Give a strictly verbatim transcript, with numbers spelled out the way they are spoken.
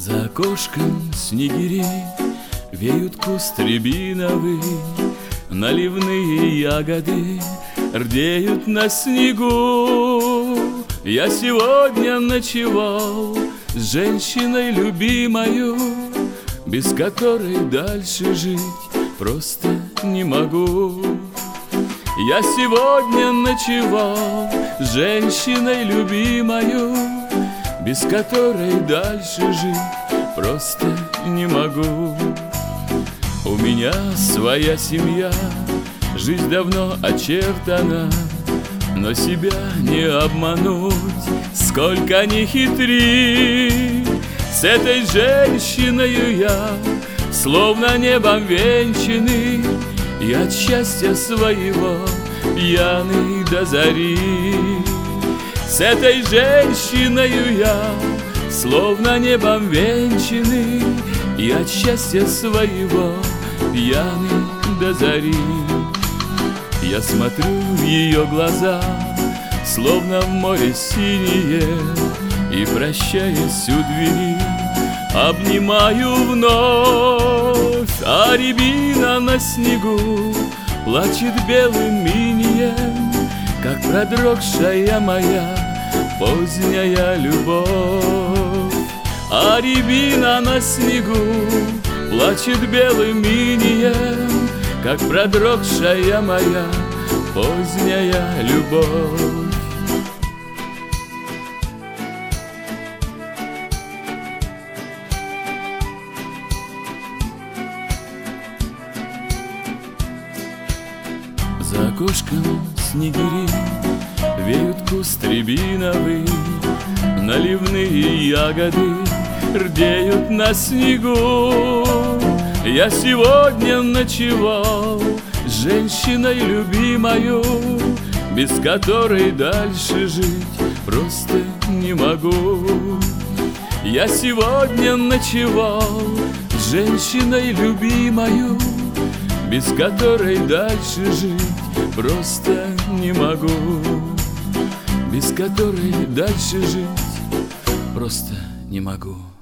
За окошком снегири, веют куст рябиновый, наливные ягоды рдеют на снегу. Я сегодня ночевал с женщиной любимою, без которой дальше жить просто не могу. Я сегодня ночевал с женщиной любимою, без которой дальше жить просто не могу. У меня своя семья, жизнь давно очертана, но себя не обмануть, сколько ни хитри. С этой женщиною я словно небом венчанный, и от счастья своего пьяный до зари. С этой женщиною я словно небом венчанный, и от счастья своего пьяный до зари. Я смотрю в ее глаза, словно в море синее, и, прощаясь у двери, обнимаю вновь. А рябина на снегу плачет белым инеем, как продрогшая моя поздняя любовь. А рябина на снегу плачет белым инеем, как продрогшая моя поздняя любовь. За окошком снегири, веют куст рябиновый, наливные ягоды рдеют на снегу. Я сегодня ночевал с женщиной любимою, без которой дальше жить просто не могу. Я сегодня ночевал с женщиной любимою, без которой дальше жить просто не могу. Без которой дальше жить просто не могу.